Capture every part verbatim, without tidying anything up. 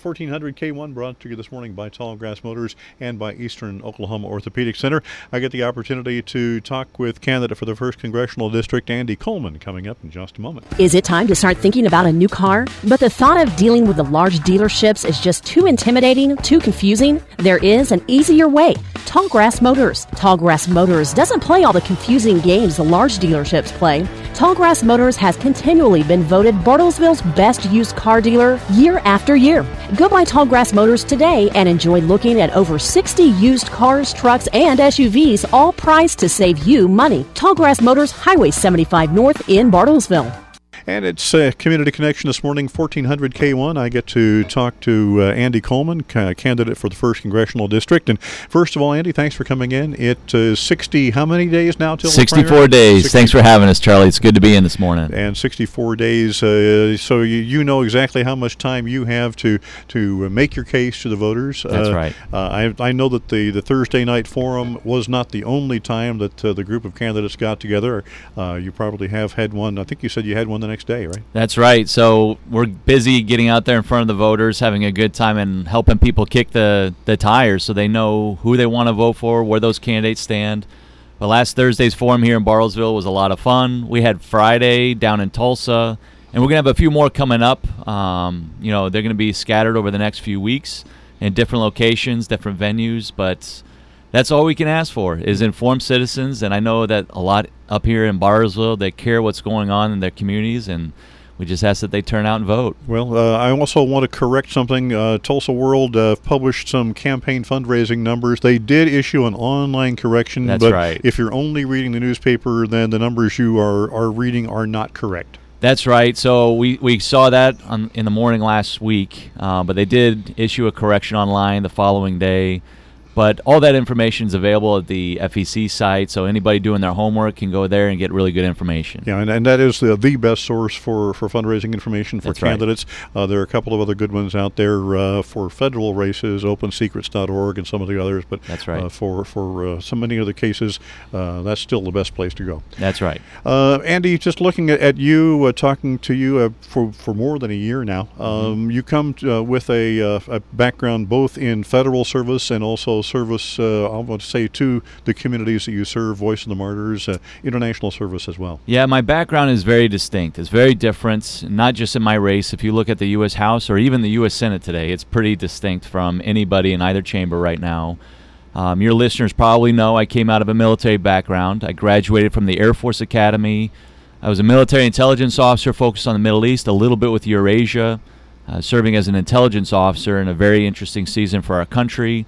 fourteen hundred K one brought to you this morning by Tallgrass Motors and by Eastern Oklahoma Orthopedic Center. I get the opportunity to talk with candidate for the first Congressional District, Andy Coleman, coming up in just a moment. Is it time to start thinking about a new car? But the thought of dealing with the large dealerships is just too intimidating, too confusing? There is an easier way. Tallgrass Motors. Tallgrass Motors doesn't play all the confusing games the large dealerships play. Tallgrass Motors has continually been voted Bartlesville's best used car dealer year after year. Go by Tallgrass Motors today and enjoy looking at over sixty used cars, trucks, and S U Vs, all priced to save you money. Tallgrass Motors, Highway seventy-five North in Bartlesville. And it's uh, Community Connection this morning, fourteen hundred K one. I get to talk to uh, Andy Coleman, uh, candidate for the first Congressional District. And first of all, Andy, thanks for coming in. It is uh, sixty, how many days now till sixty-four days. sixty Thanks for having us, Charlie. It's good to be in this morning. And sixty-four days, uh, so you, you know exactly how much time you have to to make your case to the voters. That's uh, right. Uh, I, I know that the, the Thursday night forum was not the only time that uh, the group of candidates got together. Uh, you probably have had one. I think you said you had one the next day, right? That's right. So we're busy getting out there in front of the voters, having a good time, and helping people kick the, the tires so they know who they want to vote for, where those candidates stand. But last Thursday's forum here in Bartlesville was a lot of fun. We had Friday down in Tulsa, and we're going to have a few more coming up. Um, you know, they're going to be scattered over the next few weeks in different locations, different venues, but that's all we can ask for is informed citizens. And I know that a lot up here in Bartlesville, they care what's going on in their communities, and we just ask that they turn out and vote. Well, uh, I also want to correct something. Uh, Tulsa World uh, published some campaign fundraising numbers. They did issue an online correction. That's but right. If you're only reading the newspaper, then the numbers you are, are reading are not correct. That's right. So we, we saw that on, in the morning last week, uh, but they did issue a correction online the following day. But all that information is available at the F E C site, so anybody doing their homework can go there and get really good information. Yeah, and, and that is the, the best source for, for fundraising information for That's candidates. Right. Uh, there are a couple of other good ones out there uh, for federal races, open secrets dot org and some of the others. But that's right. uh, for, for uh, so many other cases, uh, that's still the best place to go. That's right. Uh, Andy, just looking at, at you, uh, talking to you uh, for, for more than a year now, um, mm-hmm. you come to, uh, with a, uh, a background both in federal service and also service, uh, I want to say, to the communities that you serve, Voice of the Martyrs, uh, international service as well. Yeah, my background is very distinct. It's very different, not just in my race. If you look at the U S House or even the U S Senate today, it's pretty distinct from anybody in either chamber right now. Um, your listeners probably know I came out of a military background. I graduated from the Air Force Academy. I was a military intelligence officer focused on the Middle East, a little bit with Eurasia, uh, serving as an intelligence officer in a very interesting season for our country.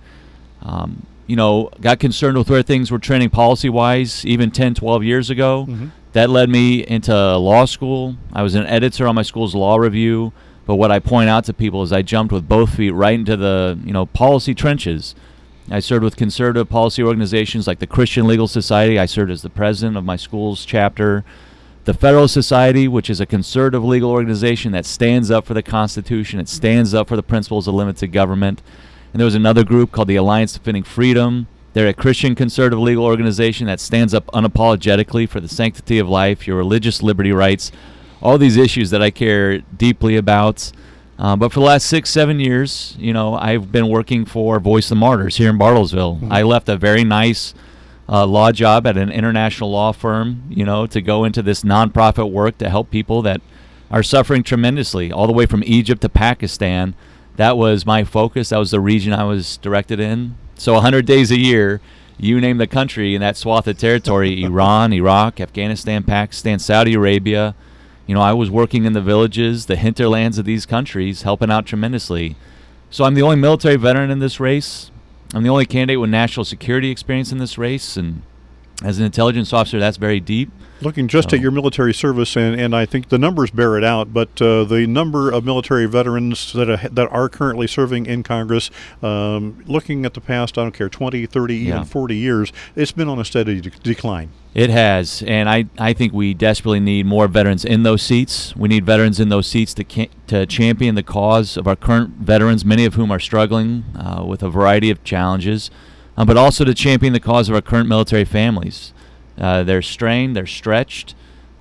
Um, you know, got concerned with where things were trending policy-wise even ten, twelve years ago. Mm-hmm. That led me into law school. I was an editor on my school's law review. But what I point out to people is I jumped with both feet right into the, you know, policy trenches. I served with conservative policy organizations like the Christian Legal Society. I served as the president of my school's chapter. The Federalist Society, which is a conservative legal organization that stands up for the Constitution. It stands up for the principles of limited government. And there was another group called the Alliance Defending Freedom. They're a Christian conservative legal organization that stands up unapologetically for the sanctity of life, your religious liberty rights, all these issues that I care deeply about. Uh, but for the last six, seven years, you know, I've been working for Voice of the Martyrs here in Bartlesville. Mm-hmm. I left a very nice uh, law job at an international law firm, you know, to go into this nonprofit work to help people that are suffering tremendously, all the way from Egypt to Pakistan. That was my focus. That was the region I was directed in. So one hundred days a year, you name the country in that swath of territory, Iran, Iraq, Afghanistan, Pakistan, Saudi Arabia. You know, I was working in the villages, the hinterlands of these countries, helping out tremendously. So I'm the only military veteran in this race. I'm the only candidate with national security experience in this race. And as an intelligence officer, that's very deep. Looking just so. at your military service, and, and I think the numbers bear it out, but uh, the number of military veterans that are, that are currently serving in Congress, um, looking at the past, I don't care, twenty, thirty, yeah. even forty years, it's been on a steady de- decline. It has, and I, I think we desperately need more veterans in those seats. We need veterans in those seats to ca- to champion the cause of our current veterans, many of whom are struggling uh, with a variety of challenges, uh, but also to champion the cause of our current military families. Uh, they're strained, they're stretched.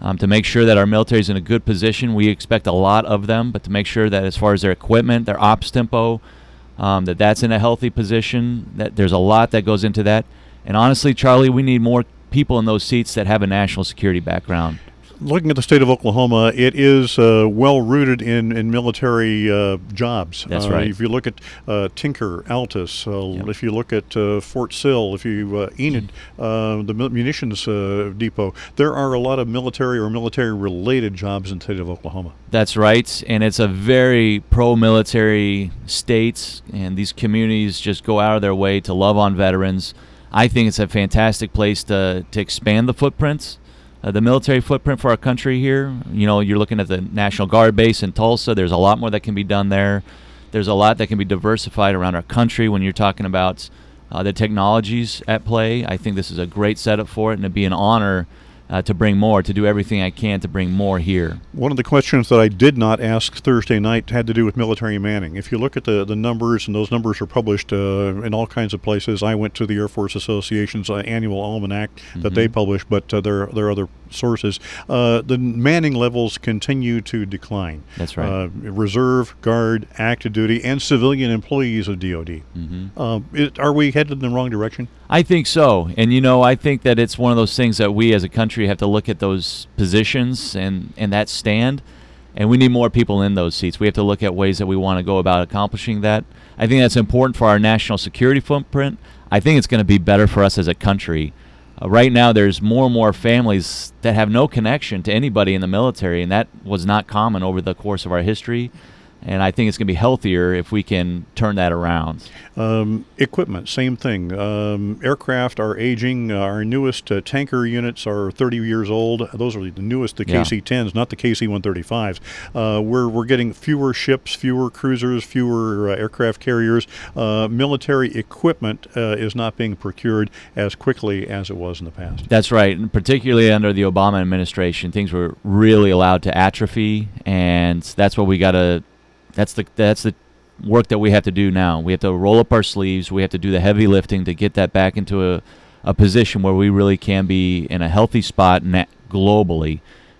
um, to make sure that our military is in a good position. We expect a lot of them, but to make sure that as far as their equipment, their ops tempo, um, that that's in a healthy position, that there's a lot that goes into that. And honestly, Charlie, we need more people in those seats that have a national security background. Looking at the state of Oklahoma, it is uh, well rooted in in military uh, jobs. That's uh, right. If you look at uh, Tinker, Altus, uh, Yep. if you look at uh, Fort Sill, if you uh, Enid, uh, the mu- munitions uh, depot, there are a lot of military or military-related jobs in the state of Oklahoma. That's right, and it's a very pro-military state, and these communities just go out of their way to love on veterans. I think it's a fantastic place to, to expand the footprints, uh, the military footprint for our country here. You know, you're looking at the National Guard base in Tulsa. There's a lot more that can be done there. There's a lot that can be diversified around our country when you're talking about uh, the technologies at play. I think this is a great setup for it, and it'd be an honor Uh, to bring more, to do everything I can to bring more here. One of the questions that I did not ask Thursday night had to do with military manning. If you look at the, the numbers, and those numbers are published uh, in all kinds of places. I went to the Air Force Association's uh, annual almanac that Mm-hmm. they publish, but uh, there, there are other sources. Uh, the manning levels continue to decline. That's right. Uh, Reserve, Guard, active duty, and civilian employees of D O D. Mm-hmm. Um, it, are we headed in the wrong direction? I think so. And, you know, I think that it's one of those things that we as a country have to look at those positions and, and that stand, and we need more people in those seats. We have to look at ways that we want to go about accomplishing that. I think that's important for our national security footprint. I think it's going to be better for us as a country. Uh, right now, there's more and more families that have no connection to anybody in the military, and that was not common over the course of our history. And I think it's going to be healthier if we can turn that around. Um, equipment, same thing. Um, aircraft are aging. Uh, our newest uh, tanker units are thirty years old. Those are the newest, the Yeah. K C tens, not the K C one thirty-fives. Uh, we're, we're getting fewer ships, fewer cruisers, fewer uh, aircraft carriers. Uh, military equipment uh, is not being procured as quickly as it was in the past. That's right, and particularly under the Obama administration, things were really allowed to atrophy, and that's what we got to. That's the that's the work that we have to do now. We have to roll up our sleeves. We have to do the heavy lifting to get that back into a, a position where we really can be in a healthy spot na- globally.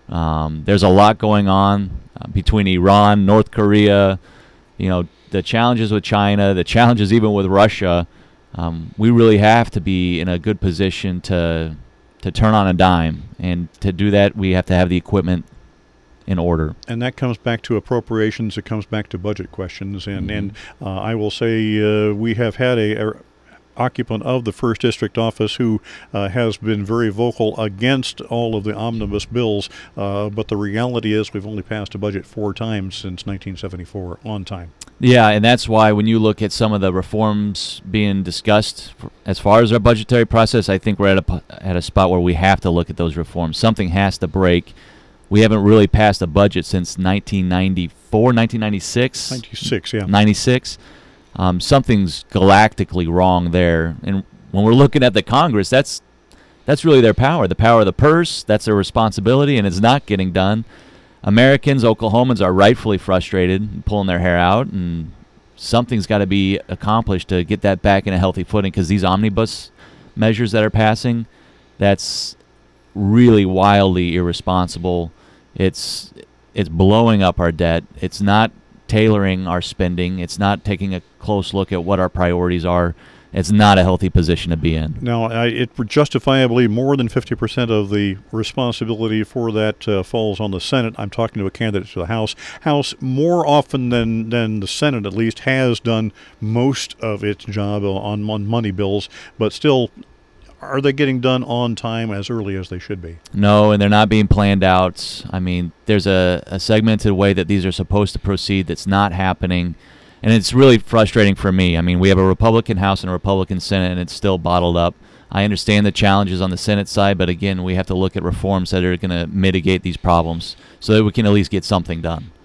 Um, there's a lot going on uh, between Iran, North Korea, you know, the challenges with China, the challenges even with Russia. Um, we really have to be in a good position to to turn on a dime, and to do that, we have to have the equipment in order. And that comes back to appropriations. It comes back to budget questions. And, Mm-hmm. and uh, I will say uh, we have had a, a occupant of the first District office who uh, has been very vocal against all of the omnibus bills. Uh, but the reality is we've only passed a budget four times since nineteen seventy-four on time. Yeah, and that's why when you look at some of the reforms being discussed for, as far as our budgetary process, I think we're at a, p- at a spot where we have to look at those reforms. Something has to break. We haven't really passed a budget since nineteen ninety-four, nineteen ninety-six. ninety-six, yeah. ninety-six. Um, something's galactically wrong there. And when we're looking at the Congress, that's that's really their power. The power of the purse, that's their responsibility, and it's not getting done. Americans, Oklahomans are rightfully frustrated and pulling their hair out, and something's got to be accomplished to get that back in a healthy footing, because these omnibus measures that are passing, that's really wildly irresponsible. It's it's blowing up our debt. It's not tailoring our spending. It's not taking a close look at what our priorities are. It's not a healthy position to be in. Now, I, it justifiably more than fifty percent of the responsibility for that uh, falls on the Senate. I'm talking to a candidate to the House. House, more often than, than the Senate at least, has done most of its job on, on money bills, but still, are they getting done on time as early as they should be? No, and they're not being planned out. I mean, there's a, a segmented way that these are supposed to proceed that's not happening. And it's really frustrating for me. I mean, we have a Republican House and a Republican Senate, and it's still bottled up. I understand the challenges on the Senate side, but again, we have to look at reforms that are going to mitigate these problems so that we can at least get something done.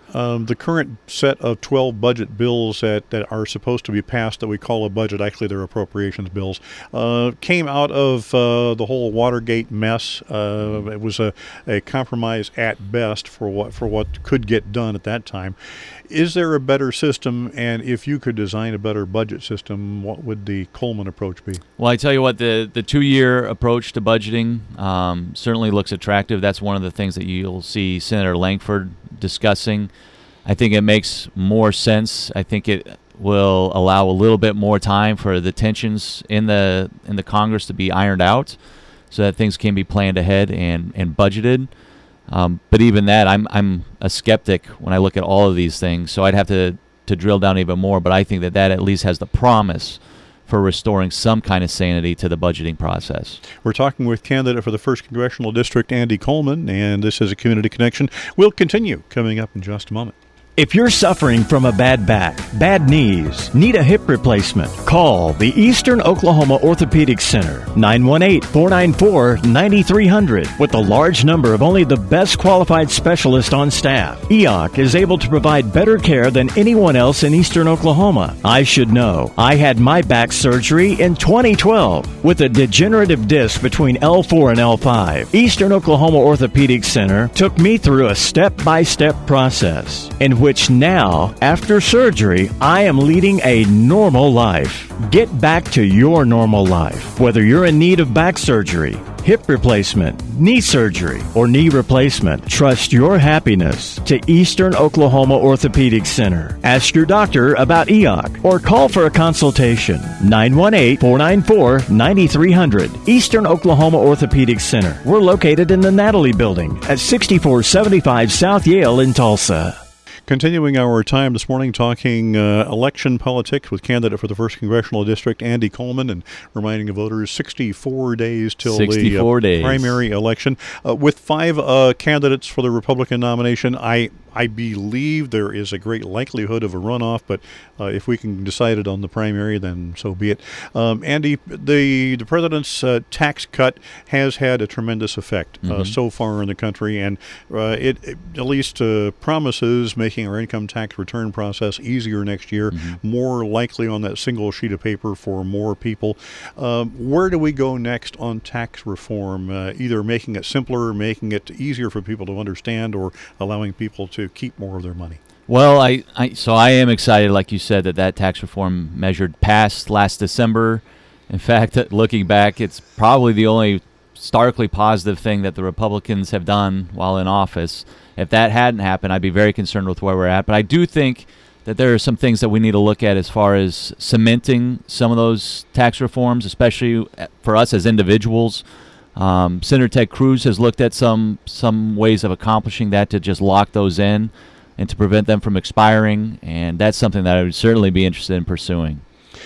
Um, the current set of twelve budget bills that, that are supposed to be passed that we call a budget, actually they're appropriations bills, uh, came out of uh, the whole Watergate mess. Uh, it was a, a compromise at best for what for what could get done at that time. Is there a better system, and if you could design a better budget system, what would the Coleman approach be? Well, I tell you what, the, the two-year approach to budgeting um, certainly looks attractive. That's one of the things that you'll see Senator Langford discussing. I think it makes more sense. I think it will allow a little bit more time for the tensions in the in the Congress to be ironed out so that things can be planned ahead and, and budgeted. Um, but even that, I'm I'm a skeptic when I look at all of these things. So I'd have to, to drill down even more. But I think that that at least has the promise for restoring some kind of sanity to the budgeting process. We're talking with candidate for the first Congressional District, Andy Coleman, and this is a Community Connection. We'll continue coming up in just a moment. If you're suffering from a bad back, bad knees, need a hip replacement, call the Eastern Oklahoma Orthopedic Center, nine one eight, four nine four, nine three zero zero. With a large number of only the best qualified specialists on staff, E O C is able to provide better care than anyone else in Eastern Oklahoma. I should know. I had my back surgery in twenty twelve with a degenerative disc between L four and L five. Eastern Oklahoma Orthopedic Center took me through a step-by-step process in which which now, after surgery, I am leading a normal life. Get back to your normal life. Whether you're in need of back surgery, hip replacement, knee surgery, or knee replacement, trust your happiness to Eastern Oklahoma Orthopedic Center. Ask your doctor about E O C or call for a consultation. nine one eight, four nine four, nine three zero zero. Eastern Oklahoma Orthopedic Center. We're located in the Natalie Building at sixty-four seventy-five South Yale in Tulsa. Continuing our time this morning talking uh, election politics with candidate for the first Congressional District, Andy Coleman, and reminding voters sixty-four days till sixty-four the uh, days. primary election. Uh, with five uh, candidates for the Republican nomination, I I believe there is a great likelihood of a runoff, but uh, if we can decide it on the primary, then so be it. Um, Andy, the, the president's uh, tax cut has had a tremendous effect mm-hmm. uh, so far in the country, and uh, it, it at least uh, promises making our income tax return process easier next year, mm-hmm. more likely on that single sheet of paper for more people. Um, where do we go next on tax reform, uh, either making it simpler, making it easier for people to understand, or allowing people to to keep more of their money? Well, I, I so I am excited, like you said, that that tax reform measure passed last December. In fact, looking back, it's probably the only starkly positive thing that the Republicans have done while in office. If that hadn't happened, I'd be very concerned with where we're at. But I do think that there are some things that we need to look at as far as cementing some of those tax reforms, especially for us as individuals. Um, Senator Ted Cruz has looked at some some ways of accomplishing that, to just lock those in and to prevent them from expiring, and that's something that I would certainly be interested in pursuing.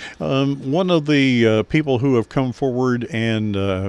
Um, one of the uh, people who have come forward and uh,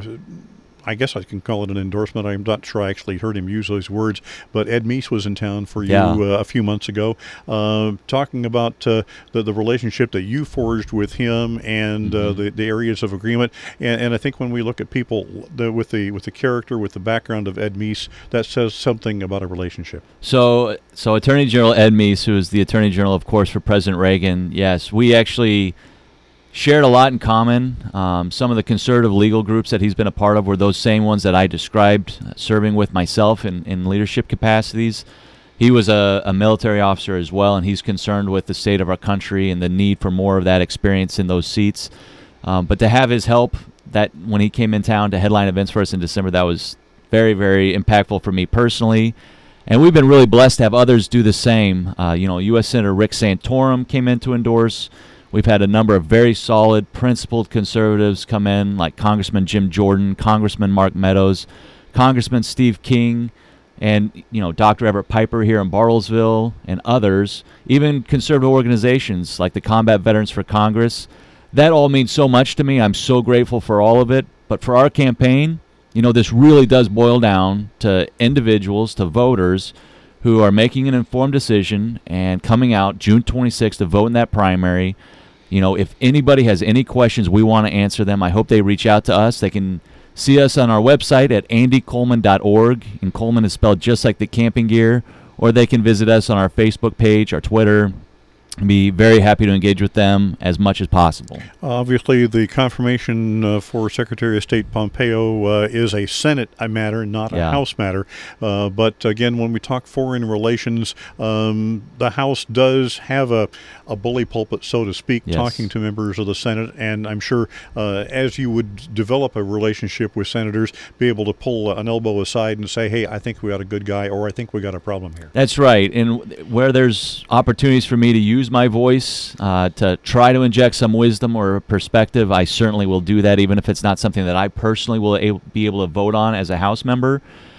I guess I can call it an endorsement. I'm not sure I actually heard him use those words, but Ed Meese was in town for you yeah. uh, a few months ago, uh, talking about uh, the, the relationship that you forged with him and mm-hmm. uh, the, the areas of agreement. And, and I think when we look at people the, with the with the character, with the background of Ed Meese, that says something about a relationship. So, so Attorney General Ed Meese, who is the Attorney General, of course, for President Reagan, yes, we actually shared a lot in common. Um, some of the conservative legal groups that he's been a part of were those same ones that I described, uh, serving with myself in, in leadership capacities. He was a, a military officer as well, and he's concerned with the state of our country and the need for more of that experience in those seats. Um, but to have his help, that when he came in town to headline events for us in December, that was very, very impactful for me personally. And we've been really blessed to have others do the same. Uh, you know, U S Senator Rick Santorum came in to endorse. We've had a number of very solid, principled conservatives come in, like Congressman Jim Jordan, Congressman Mark Meadows, Congressman Steve King, and you know Doctor Everett Piper here in Bartlesville, and others, even conservative organizations like the Combat Veterans for Congress. That all means so much to me. I'm so grateful for all of it. But for our campaign, you know, this really does boil down to individuals, to voters who are making an informed decision and coming out June twenty-sixth to vote in that primary. You know, if anybody has any questions, we want to answer them. I hope they reach out to us. They can see us on our website at andy coleman dot org, and Coleman is spelled just like the camping gear, or they can visit us on our Facebook page, our Twitter. I'd be very happy to engage with them as much as possible. Obviously, the confirmation uh, for Secretary of State Pompeo uh, is a Senate matter, not a Yeah. House matter. Uh, but again, when we talk foreign relations, um, the House does have a, a bully pulpit, so to speak, Yes. talking to members of the Senate. And I'm sure uh, as you would develop a relationship with senators, be able to pull an elbow aside and say, hey, I think we got a good guy, or I think we got a problem here. That's right. And where there's opportunities for me to use my voice uh, to try to inject some wisdom or perspective, I certainly will do that, even if it's not something that I personally will a- be able to vote on as a House member.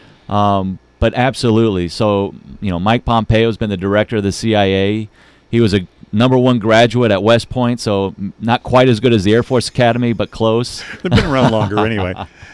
Um, but absolutely. So, you know, Mike Pompeo has been the director of the C I A. He was a number one graduate at West Point, so not quite as good as the Air Force Academy, but close. They've been around longer anyway.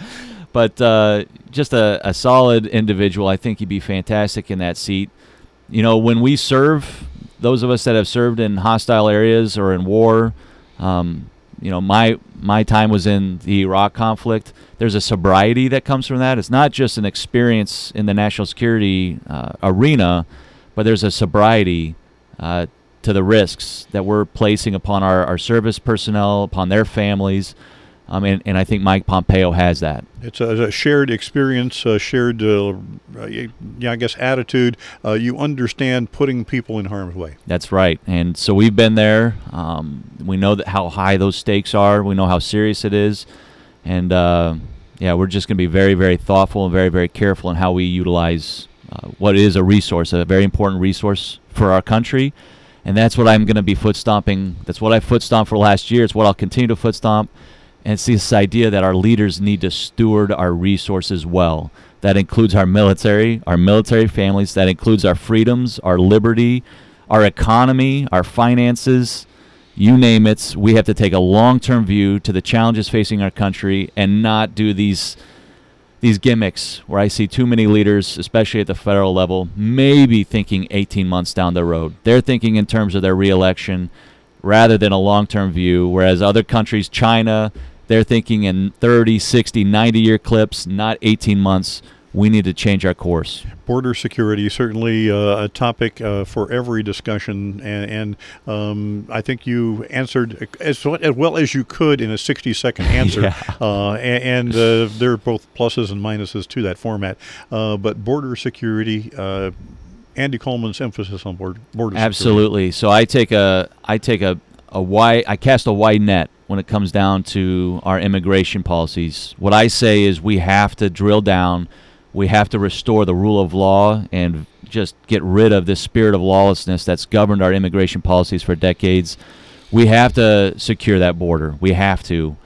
But uh, just a, a solid individual. I think he'd be fantastic in that seat. You know, when we serve, those of us that have served in hostile areas or in war, um, you know, my my time was in the Iraq conflict. There's a sobriety that comes from that. It's not just an experience in the national security uh, arena, but there's a sobriety uh, to the risks that we're placing upon our, our service personnel, upon their families. Um, and, and I think Mike Pompeo has that. It's a, a shared experience, a shared, uh, yeah, I guess, attitude. Uh, you understand putting people in harm's way. That's right. And so we've been there. Um, we know that how high those stakes are. We know how serious it is. And, uh, yeah, we're just going to be very, very thoughtful and very, very careful in how we utilize uh, what is a resource, a very important resource for our country. And that's what I'm going to be foot stomping. That's what I foot stomped for last year. It's what I'll continue to foot stomp. And it's this idea that our leaders need to steward our resources well. That includes our military, our military families. That includes our freedoms, our liberty, our economy, our finances. You name it. We have to take a long-term view to the challenges facing our country and not do these these gimmicks where I see too many leaders, especially at the federal level, maybe thinking eighteen months down the road. They're thinking in terms of their reelection rather than a long-term view, whereas other countries, China, they're thinking in thirty, sixty, ninety-year clips, not eighteen months. We need to change our course. Border security, certainly uh, a topic uh, for every discussion, and, and um, I think you answered as, as well as you could in a sixty-second answer. Yeah. uh, and and uh, there are both pluses and minuses to that format. Uh, but border security, uh, Andy Coleman's emphasis on border, border Absolutely. security. So I take a I take a, a wide I cast a wide net when it comes down to our immigration policies. What I say is we have to drill down. We have to restore the rule of law and just get rid of this spirit of lawlessness that's governed our immigration policies for decades. We have to secure that border. We have to.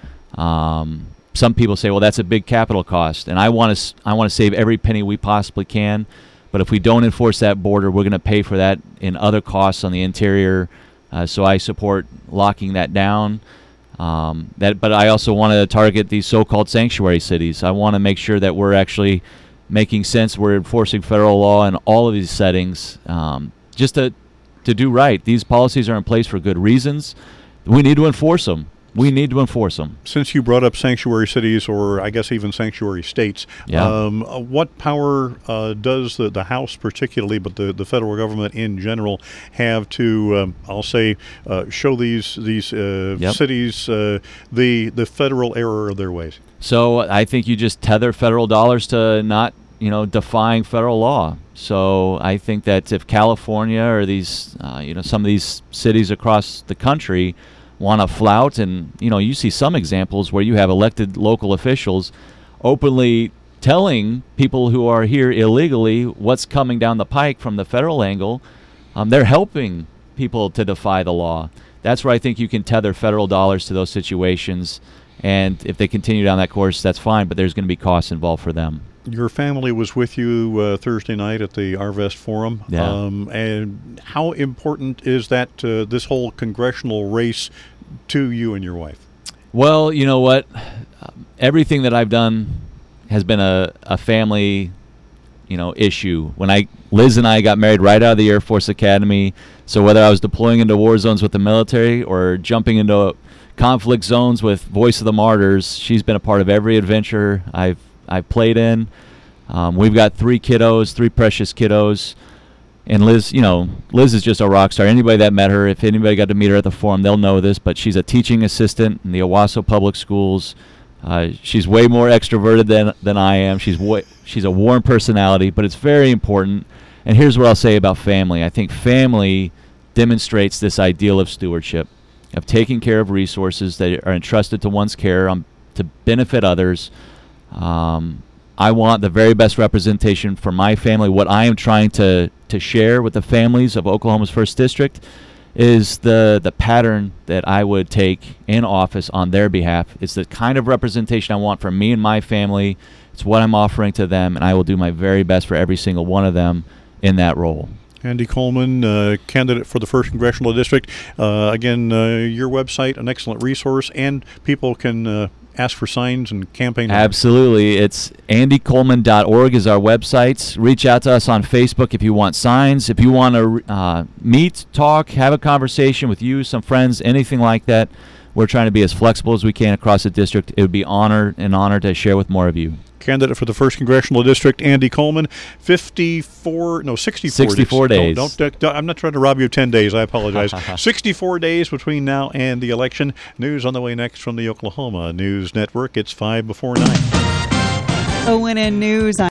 Um, some people say, well, that's a big capital cost, and I want to I want to save every penny we possibly can. But if we don't enforce that border, we're going to pay for that in other costs on the interior. Uh, so I support locking that down. Um, that, but I also want to target these so-called sanctuary cities. I want to make sure that we're actually making sense. We're enforcing federal law in all of these settings, um, just to to do right. These policies are in place for good reasons. We need to enforce them. We need to enforce them. Since you brought up sanctuary cities, or I guess even sanctuary states, Yeah. um, uh, what power uh, does the, the House particularly, but the, the federal government in general, have to, um, I'll say, uh, show these these uh, Yep. cities uh, the the federal error of their ways? So I think you just tether federal dollars to not, you know, defying federal law. So I think that if California or these, uh, you know, some of these cities across the country want to flout, and, you know, you see some examples where you have elected local officials openly telling people who are here illegally what's coming down the pike from the federal angle. Um, they're helping people to defy the law. That's where I think you can tether federal dollars to those situations. And if they continue down that course, that's fine, but there's going to be costs involved for them. Your family was with you uh, Thursday night at the Arvest Forum. Yeah. Um, and how important is that, uh, this whole congressional race, to you and your wife? Well, you know what? Um, everything that I've done has been a, a family, you know, issue. When I Liz and I got married right out of the Air Force Academy, so whether I was deploying into war zones with the military or jumping into conflict zones with Voice of the Martyrs, she's been a part of every adventure I've I've played in. Um, we've got three kiddos, three precious kiddos. And Liz, you know, Liz is just a rock star. Anybody that met her, if anybody got to meet her at the forum, they'll know this, but she's a teaching assistant in the Owasso Public Schools. Uh, she's way more extroverted than than I am. She's wa- she's a warm personality, but it's very important. And here's what I'll say about family. I think family demonstrates this ideal of stewardship, of taking care of resources that are entrusted to one's care um, to benefit others. Um, I want the very best representation for my family. What I am trying to, to share with the families of Oklahoma's first District is the, the pattern that I would take in office on their behalf. It's the kind of representation I want for me and my family. It's what I'm offering to them, and I will do my very best for every single one of them in that role. Andy Coleman, uh, candidate for the first Congressional District. Uh, again, uh, your website, an excellent resource, and people can uh, ask for signs and campaign. Absolutely. It's andy coleman dot org is our website. Reach out to us on Facebook if you want signs. If you want to uh, meet, talk, have a conversation with you, some friends, anything like that. We're trying to be as flexible as we can across the district. It would be honor an honor to share with more of you. Candidate for the first Congressional District, Andy Coleman, fifty-four, no, sixty-four, sixty-four days. Don't, don't, don't, I'm not trying to rob you of ten days. I apologize. sixty-four days between now and the election. News on the way next from the Oklahoma News Network. It's five before nine. O N N News.